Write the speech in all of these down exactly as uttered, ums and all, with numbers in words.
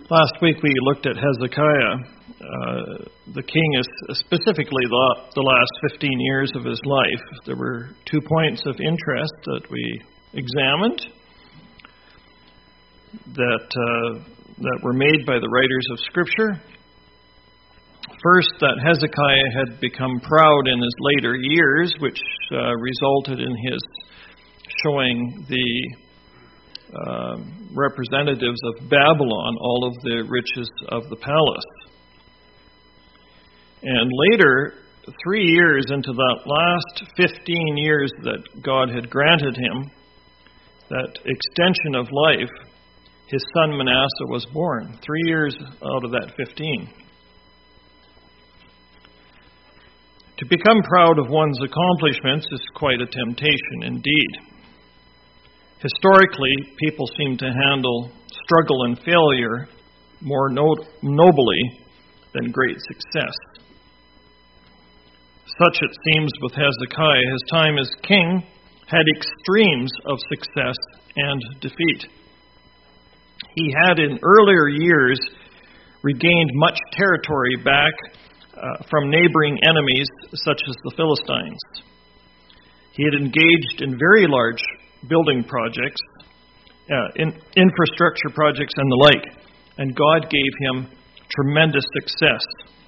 Last week we looked at Hezekiah, uh, the king, is specifically the, the last fifteen years of his life. There were two points of interest that we examined that uh, that were made by the writers of Scripture. First, that Hezekiah had become proud in his later years, which uh, resulted in his showing the Uh, representatives of Babylon all of the riches of the palace. And later, three years into that last fifteen years that God had granted him, that extension of life, his son Manasseh was born. Three years out of that fifteen. To become proud of one's accomplishments is quite a temptation indeed. Historically, people seem to handle struggle and failure more no- nobly than great success. Such, it seems, with Hezekiah. His time as king had extremes of success and defeat. He had in earlier years regained much territory back uh, from neighboring enemies such as the Philistines. He had engaged in very large building projects, uh, in, infrastructure projects and the like, and God gave him tremendous success.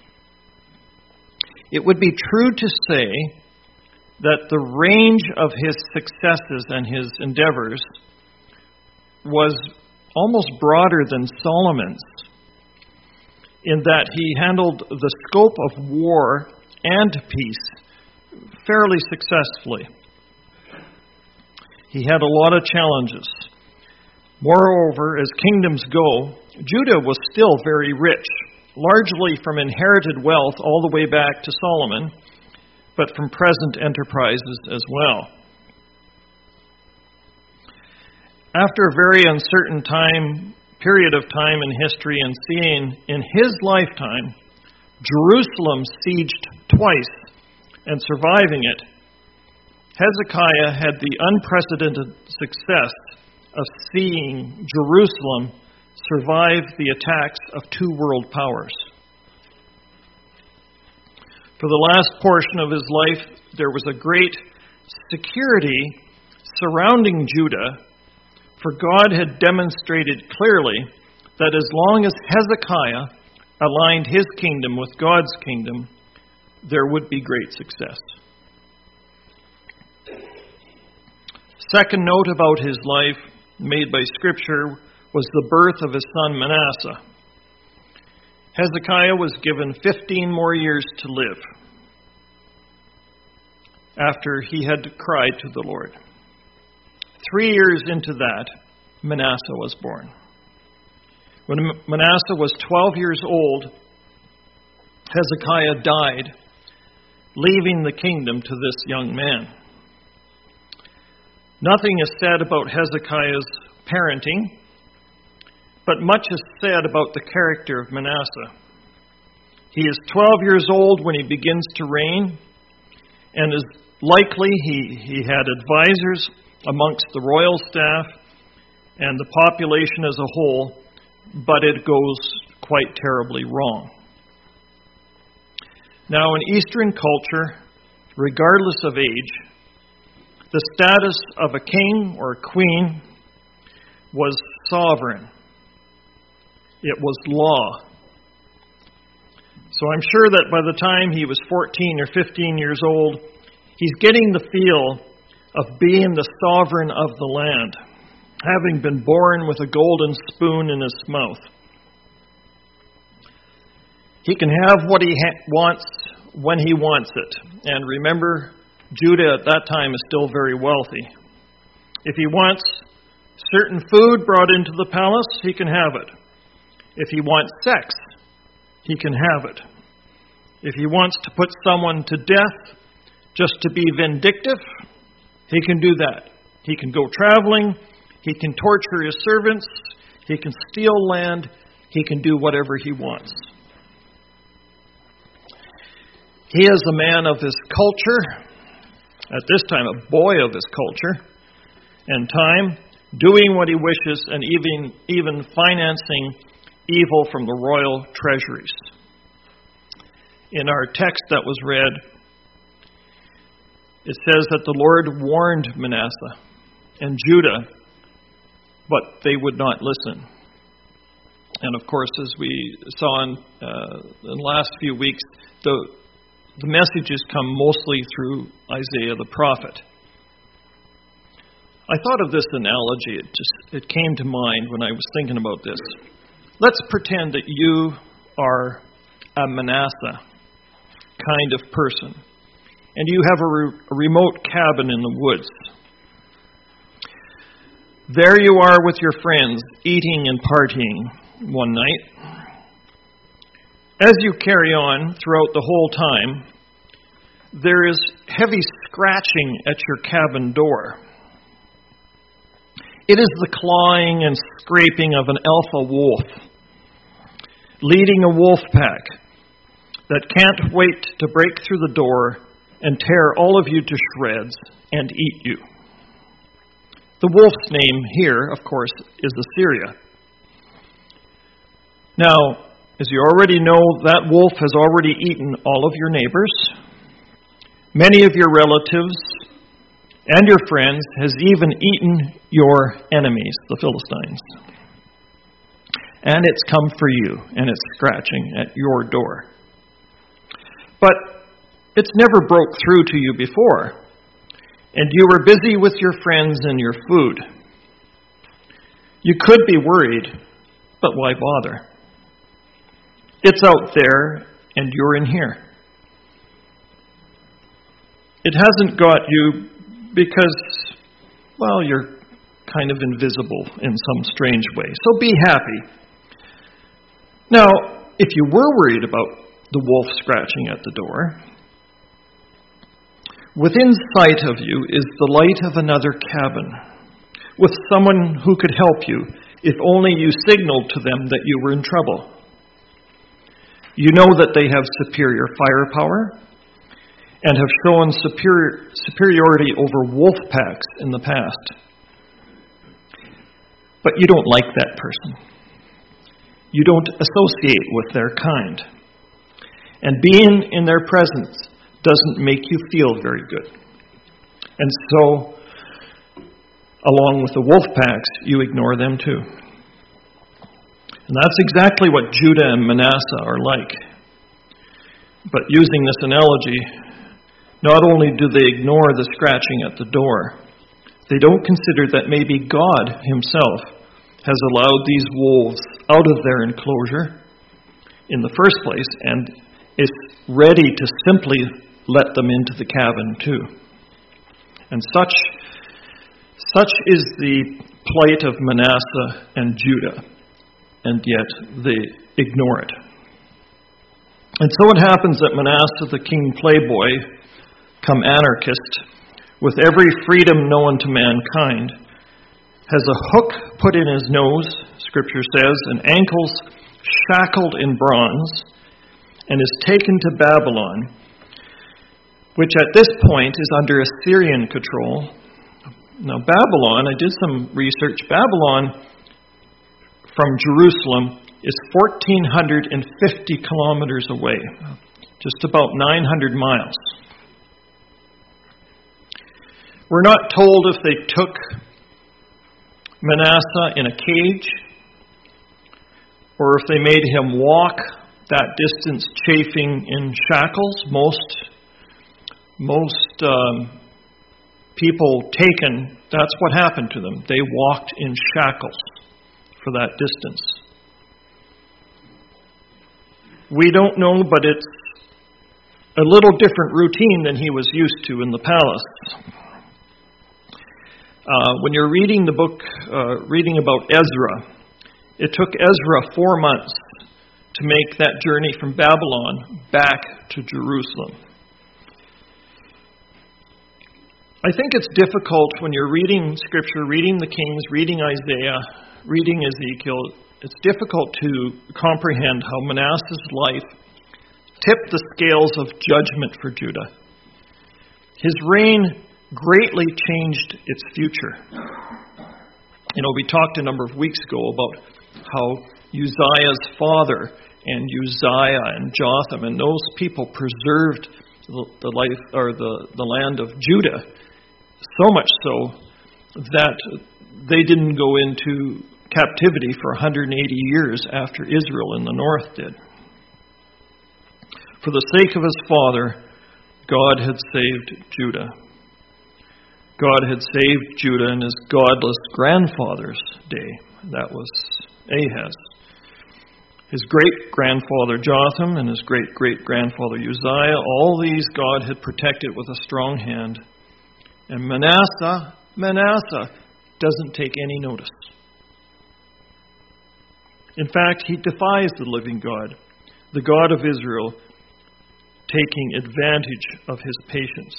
It would be true to say that the range of his successes and his endeavors was almost broader than Solomon's, in that he handled the scope of war and peace fairly successfully. He had a lot of challenges. Moreover, as kingdoms go, Judah was still very rich, largely from inherited wealth all the way back to Solomon, but from present enterprises as well. After a very uncertain time, period of time in history, and seeing in his lifetime Jerusalem sieged twice and surviving it, Hezekiah had the unprecedented success of seeing Jerusalem survive the attacks of two world powers. For the last portion of his life, there was a great security surrounding Judah, for God had demonstrated clearly that as long as Hezekiah aligned his kingdom with God's kingdom, there would be great success. Second note about his life made by Scripture was the birth of his son Manasseh. Hezekiah was given fifteen more years to live after he had cried to the Lord. Three years into that, Manasseh was born. When Manasseh was twelve years old, Hezekiah died, leaving the kingdom to this young man. Nothing is said about Hezekiah's parenting, but much is said about the character of Manasseh. He is twelve years old when he begins to reign, and is likely he, he had advisors amongst the royal staff and the population as a whole, but it goes quite terribly wrong. Now, in Eastern culture, regardless of age, the status of a king or a queen was sovereign. It was law. So I'm sure that by the time he was fourteen or fifteen years old, he's getting the feel of being the sovereign of the land, having been born with a golden spoon in his mouth. He can have what he ha- wants when he wants it. And remember, Judah at that time is still very wealthy. If he wants certain food brought into the palace, he can have it. If he wants sex, he can have it. If he wants to put someone to death just to be vindictive, he can do that. He can go traveling, he can torture his servants, he can steal land, he can do whatever he wants. He is a man of his culture, at this time a boy of his culture and time, doing what he wishes, and even even financing evil from the royal treasuries. In our text that was read, it says that the Lord warned Manasseh and Judah, but they would not listen. And of course, as we saw in, uh, in the last few weeks, the, the messages come mostly through Isaiah the prophet. I thought of this analogy. It just it came to mind when I was thinking about this. Let's pretend that you are a Manasseh kind of person, and you have a, re- a remote cabin in the woods. There you are with your friends, eating and partying one night. As you carry on throughout the whole time, there is heavy scratching at your cabin door. It is the clawing and scraping of an alpha wolf, leading a wolf pack that can't wait to break through the door and tear all of you to shreds and eat you. The wolf's name here, of course, is Assyria. Now, as you already know, that wolf has already eaten all of your neighbors, many of your relatives, and your friends, has even eaten your enemies, the Philistines. And it's come for you, and it's scratching at your door. But it's never broke through to you before, and you were busy with your friends and your food. You could be worried, but why bother? It's out there, and you're in here. It hasn't got you because, well, you're kind of invisible in some strange way. So be happy. Now, if you were worried about the wolf scratching at the door, within sight of you is the light of another cabin, with someone who could help you if only you signaled to them that you were in trouble. You know that they have superior firepower and have shown superior, superiority over wolf packs in the past. But you don't like that person. You don't associate with their kind. And being in their presence doesn't make you feel very good. And so, along with the wolf packs, you ignore them too. And that's exactly what Judah and Manasseh are like. But using this analogy, not only do they ignore the scratching at the door, they don't consider that maybe God himself has allowed these wolves out of their enclosure in the first place and is ready to simply let them into the cabin too. And such, such is the plight of Manasseh and Judah, and yet they ignore it. And so it happens that Manasseh, the king playboy, come anarchist, with every freedom known to mankind, has a hook put in his nose, Scripture says, and ankles shackled in bronze, and is taken to Babylon, which at this point is under Assyrian control. Now, Babylon, I did some research, Babylon from Jerusalem is one thousand four hundred fifty kilometers away, just about nine hundred miles. We're not told if they took Manasseh in a cage or if they made him walk that distance chafing in shackles. Most most um, people taken, that's what happened to them. They walked in shackles for that distance. We don't know, but it's a little different routine than he was used to in the palace. Uh, when you're reading the book, uh, reading about Ezra, it took Ezra four months to make that journey from Babylon back to Jerusalem. I think it's difficult when you're reading Scripture, reading the Kings, reading Isaiah, reading Ezekiel, it's difficult to comprehend how Manasseh's life tipped the scales of judgment for Judah. His reign greatly changed its future. You know, we talked a number of weeks ago about how Uzziah's father and Uzziah and Jotham, and those people preserved the, the life or the, the land of Judah, so much so that they didn't go into captivity for one hundred eighty years after Israel in the north did. For the sake of his father, God had saved Judah. God had saved Judah in his godless grandfather's day. That was Ahaz. His great-grandfather Jotham and his great-great-grandfather Uzziah, all these God had protected with a strong hand. And Manasseh, Manasseh doesn't take any notice. In fact, he defies the living God, the God of Israel, taking advantage of his patience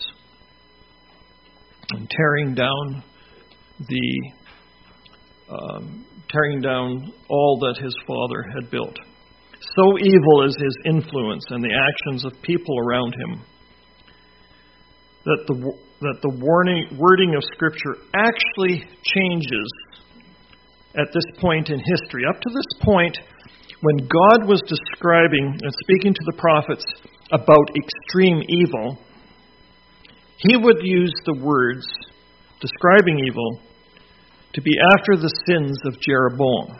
and tearing down the um, tearing down all that his father had built. So evil is his influence and the actions of people around him that the that the warning, wording of Scripture actually changes at this point in history. Up to this point, when God was describing and speaking to the prophets about extreme evil, he would use the words describing evil to be after the sins of Jeroboam.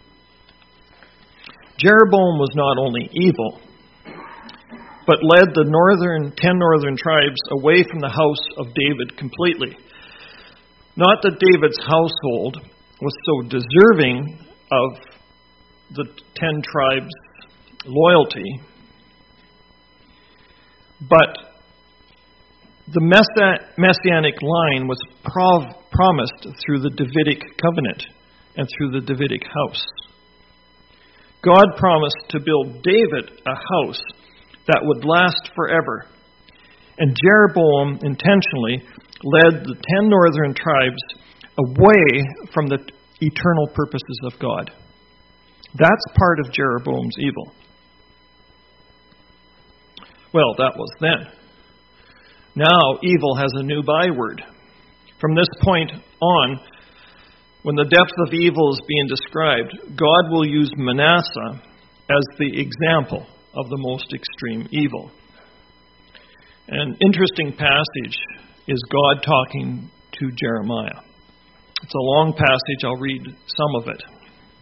Jeroboam was not only evil, but led the northern ten northern tribes away from the house of David completely. Not that David's household was so deserving of the ten tribes' loyalty, but the messianic line was prov- promised through the Davidic covenant and through the Davidic house. God promised to build David a house that would last forever. And Jeroboam intentionally led the ten northern tribes away from the eternal purposes of God. That's part of Jeroboam's evil. Well, that was then. Now, evil has a new byword. From this point on, when the depth of evil is being described, God will use Manasseh as the example of the most extreme evil. An interesting passage is God talking to Jeremiah. It's a long passage. I'll read some of it.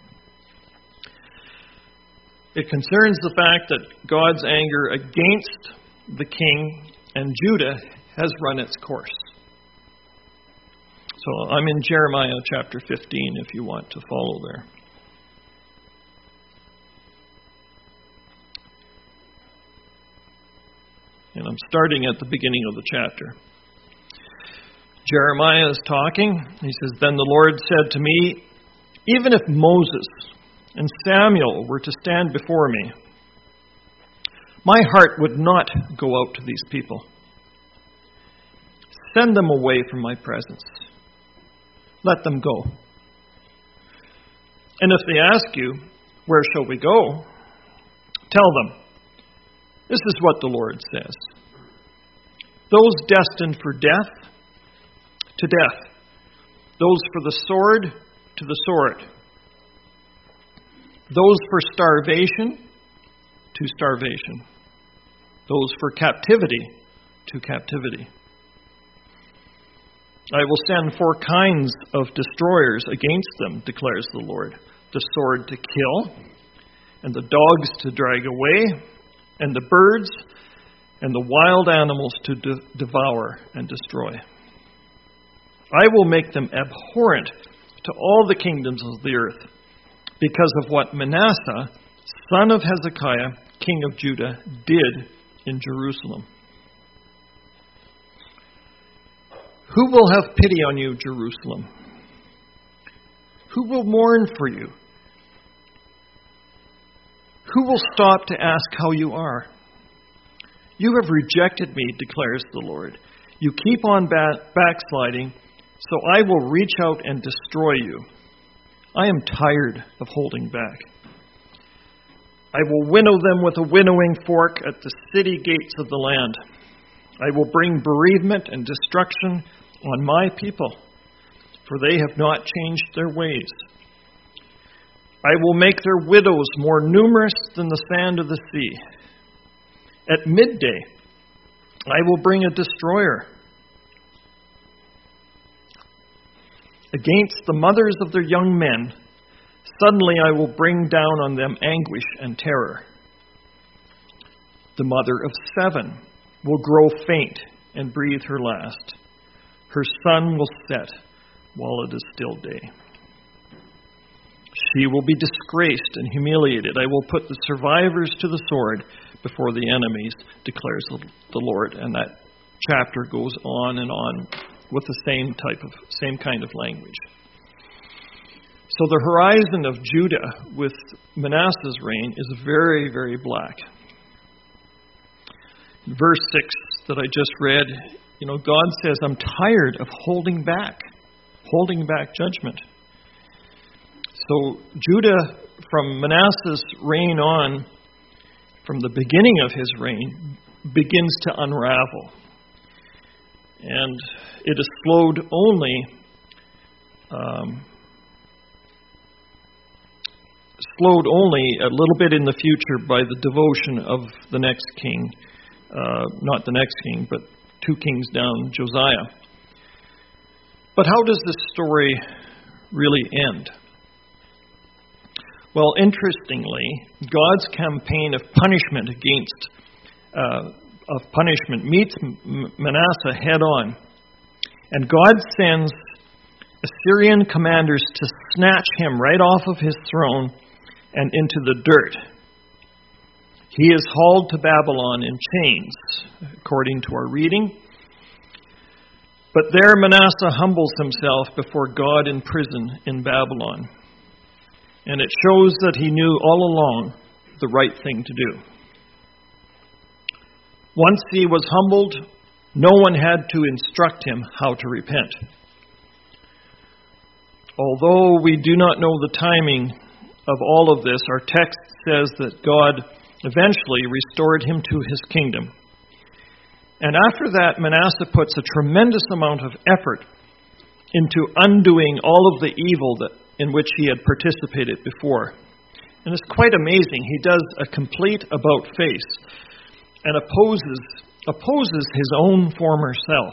It concerns the fact that God's anger against the king and Judah has run its course. So I'm in Jeremiah chapter fifteen if you want to follow there. And I'm starting at the beginning of the chapter. Jeremiah is talking. He says, "Then the Lord said to me, even if Moses and Samuel were to stand before me, my heart would not go out to these people. Send them away from my presence. Let them go. And if they ask you, where shall we go? Tell them, this is what the Lord says. Those destined for death, to death. Those for the sword, to the sword. Those for starvation, to starvation. Those for captivity, to captivity. I will send four kinds of destroyers against them, declares the Lord. The sword to kill, and the dogs to drag away, and the birds and the wild animals to de- devour and destroy. I will make them abhorrent to all the kingdoms of the earth, because of what Manasseh, son of Hezekiah, king of Judah, did in Jerusalem. Who will have pity on you, Jerusalem? Who will mourn for you? Who will stop to ask how you are? You have rejected me, declares the Lord. You keep on ba- backsliding, so I will reach out and destroy you. I am tired of holding back. I will winnow them with a winnowing fork at the city gates of the land. I will bring bereavement and destruction on my people, for they have not changed their ways. I will make their widows more numerous than the sand of the sea. At midday, I will bring a destroyer against the mothers of their young men. Suddenly I will bring down on them anguish and terror. The mother of seven will grow faint and breathe her last. Her sun will set while it is still day. She will be disgraced and humiliated. I will put the survivors to the sword before the enemies, declares the Lord. And that chapter goes on and on with the same type of, same kind of language. So the horizon of Judah with Manasseh's reign is very, very black. Verse six that I just read, you know, God says, I'm tired of holding back, holding back judgment. So Judah, from Manasseh's reign on, from the beginning of his reign, begins to unravel. And it is slowed only um, slowed only a little bit in the future by the devotion of the next king, uh, not the next king, but two kings down, Josiah. But how does this story really end? Well, interestingly, God's campaign of punishment against uh, of punishment meets Manasseh head on, and God sends Assyrian commanders to snatch him right off of his throne and into the dirt. He is hauled to Babylon in chains, according to our reading. But there Manasseh humbles himself before God in prison in Babylon. And it shows that he knew all along the right thing to do. Once he was humbled, no one had to instruct him how to repent. Although we do not know the timing of all of this, our text says that God eventually restored him to his kingdom. And after that, Manasseh puts a tremendous amount of effort into undoing all of the evil that in which he had participated before. And it's quite amazing. He does a complete about-face and opposes opposes his own former self.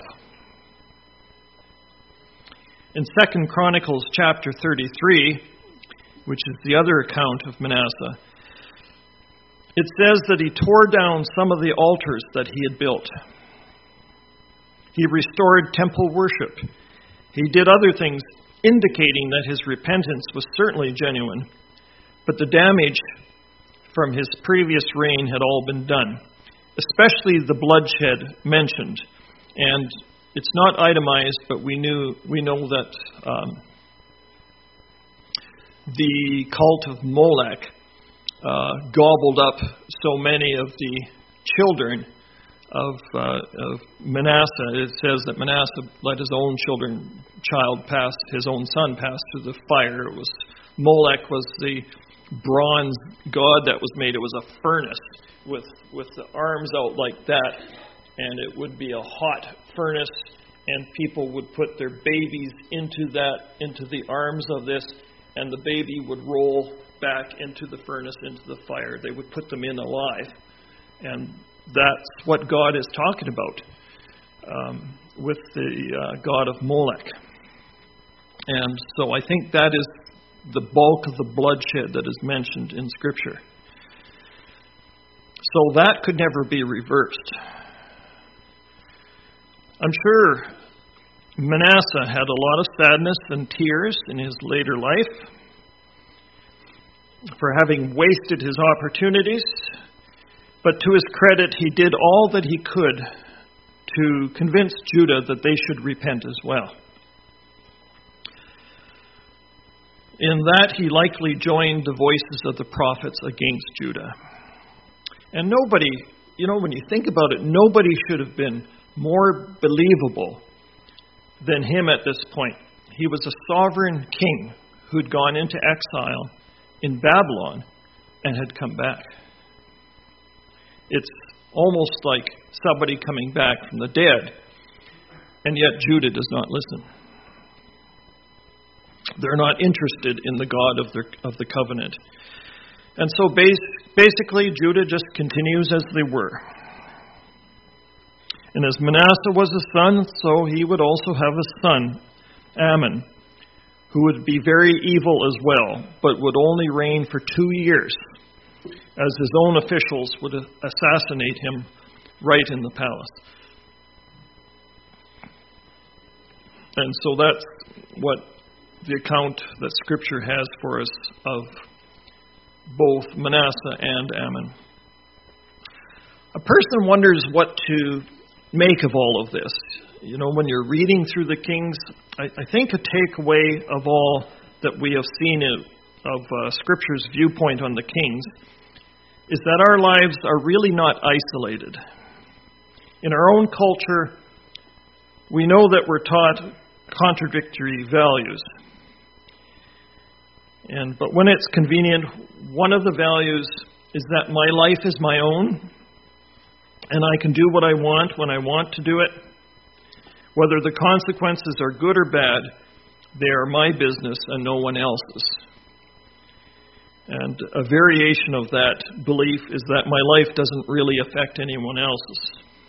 In Second Chronicles chapter thirty-three, which is the other account of Manasseh, it says that he tore down some of the altars that he had built. He restored temple worship. He did other things indicating that his repentance was certainly genuine, but the damage from his previous reign had all been done, especially the bloodshed mentioned. And it's not itemized, but we knew we know that um, the cult of Molech uh, gobbled up so many of the children of, uh, of Manasseh. It says that Manasseh let his own children, child pass, his own son pass through the fire. It was Molech was the bronze god that was made. It was a furnace with with the arms out like that, and it would be a hot furnace, and people would put their babies into that, into the arms of this, and the baby would roll back into the furnace, into the fire. They would put them in alive, and that's what God is talking about um, with the uh, god of Molech. And so I think that is the bulk of the bloodshed that is mentioned in Scripture. So that could never be reversed. I'm sure Manasseh had a lot of sadness and tears in his later life for having wasted his opportunities, but to his credit, he did all that he could to convince Judah that they should repent as well. In that, he likely joined the voices of the prophets against Judah. And nobody, you know, when you think about it, nobody should have been more believable than him at this point. He was a sovereign king who'd gone into exile in Babylon and had come back. It's almost like somebody coming back from the dead, and yet Judah does not listen. They're not interested in the God of the, of the covenant. And so bas- basically, Judah just continues as they were. And as Manasseh was a son, so he would also have a son, Amon, who would be very evil as well, but would only reign for two years, as his own officials would assassinate him right in the palace. And so that's what the account that Scripture has for us of both Manasseh and Amon. A person wonders what to make of all of this. You know, when you're reading through the Kings, I, I think a takeaway of all that we have seen in, of uh, Scripture's viewpoint on the Kings is that our lives are really not isolated. In our own culture, we know that we're taught contradictory values. And but when it's convenient, one of the values is that my life is my own, and I can do what I want when I want to do it. Whether the consequences are good or bad, they are my business and no one else's. And a variation of that belief is that my life doesn't really affect anyone else's.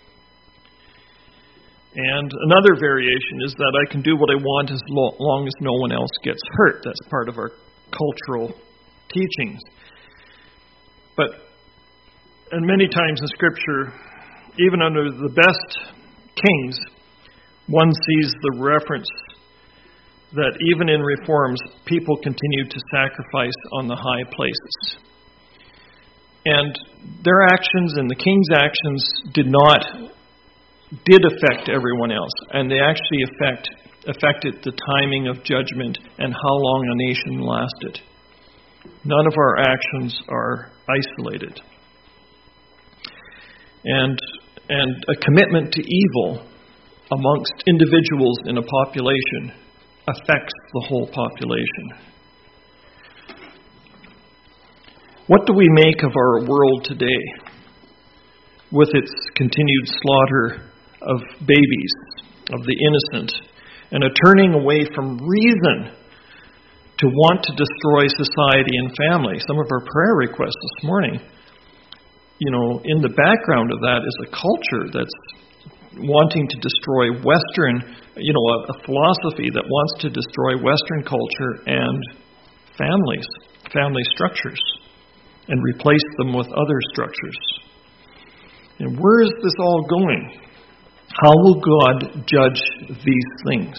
And another variation is that I can do what I want as long as no one else gets hurt. That's part of our cultural teachings. But, and many times in Scripture, even under the best kings, one sees the reference that even in reforms, people continued to sacrifice on the high places. And their actions and the king's actions did not, did affect everyone else. And they actually affect, affected the timing of judgment and how long a nation lasted. None of our actions are isolated. And, and a commitment to evil amongst individuals in a population affects the whole population. What do we make of our world today with its continued slaughter of babies, of the innocent, and a turning away from reason to want to destroy society and family? Some of our prayer requests this morning, you know, in the background of that is a culture that's wanting to destroy Western, you know, a, a philosophy that wants to destroy Western culture and families, family structures, and replace them with other structures. And where is this all going? How will God judge these things?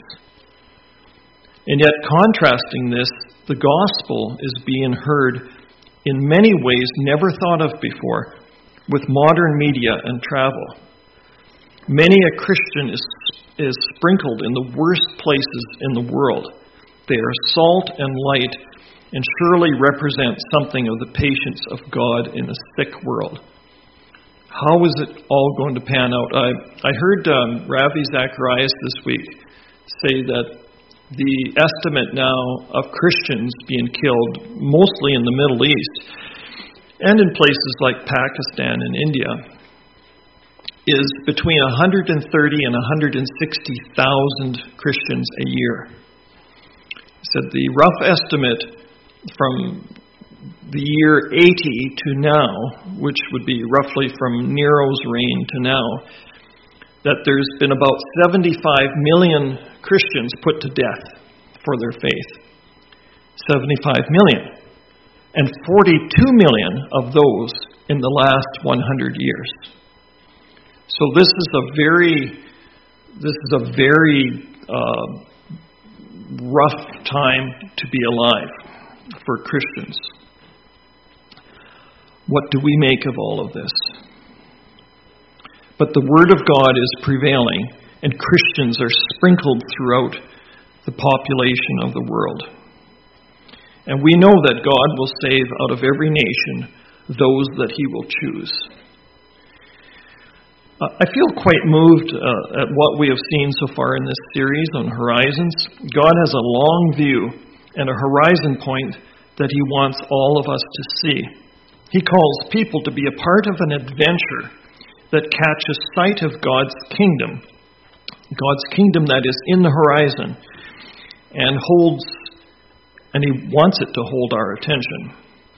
And yet, contrasting this, the gospel is being heard in many ways never thought of before with modern media and travel. Many a Christian is, is sprinkled in the worst places in the world. They are salt and light and surely represent something of the patience of God in a sick world. How is it all going to pan out? I, I heard um, Ravi Zacharias this week say that the estimate now of Christians being killed, mostly in the Middle East and in places like Pakistan and India, is between one hundred thirty and one hundred sixty thousand Christians a year. He said the rough estimate from the year eighty to now, which would be roughly from Nero's reign to now, that there's been about seventy-five million Christians put to death for their faith. seventy-five million. And forty-two million of those in the last one hundred years. So this is a very, this is a very uh, rough time to be alive for Christians. What do we make of all of this? But the Word of God is prevailing, and Christians are sprinkled throughout the population of the world. And we know that God will save out of every nation those that He will choose. Uh, I feel quite moved uh, at what we have seen so far in this series on Horizons. God has a long view and a horizon point that He wants all of us to see. He calls people to be a part of an adventure that catches sight of God's kingdom, God's kingdom that is in the horizon, and holds And He wants it to hold our attention.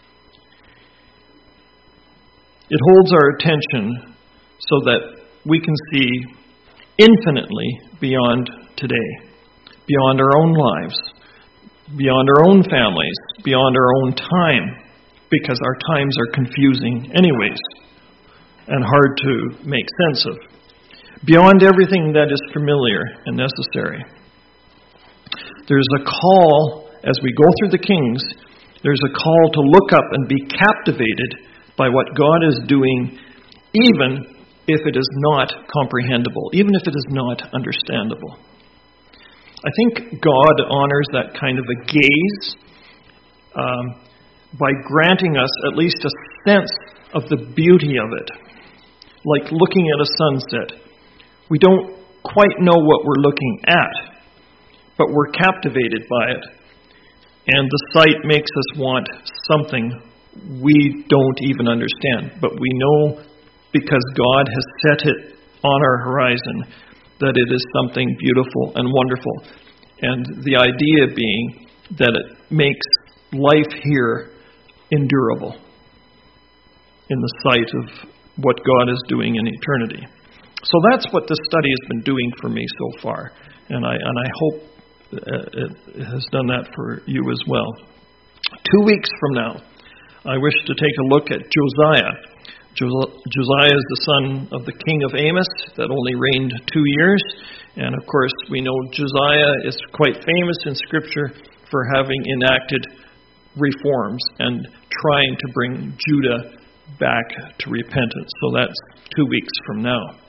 It holds our attention so that we can see infinitely beyond today, beyond our own lives, beyond our own families, beyond our own time, because our times are confusing anyways and hard to make sense of. Beyond everything that is familiar and necessary. There's a call, as we go through the Kings, there's a call to look up and be captivated by what God is doing, even if it is not comprehensible, even if it is not understandable. I think God honors that kind of a gaze um, by granting us at least a sense of the beauty of it. Like looking at a sunset. We don't quite know what we're looking at, but we're captivated by it. And the sight makes us want something we don't even understand. But we know, because God has set it on our horizon, that it is something beautiful and wonderful. And the idea being that it makes life here endurable in the sight of what God is doing in eternity. So that's what this study has been doing for me so far. And I, and I hope it has done that for you as well. Two weeks from now, I wish to take a look at Josiah. Josiah is the son of the king of Amos that only reigned two years. And of course, we know Josiah is quite famous in Scripture for having enacted reforms and trying to bring Judah back to repentance. So that's two weeks from now.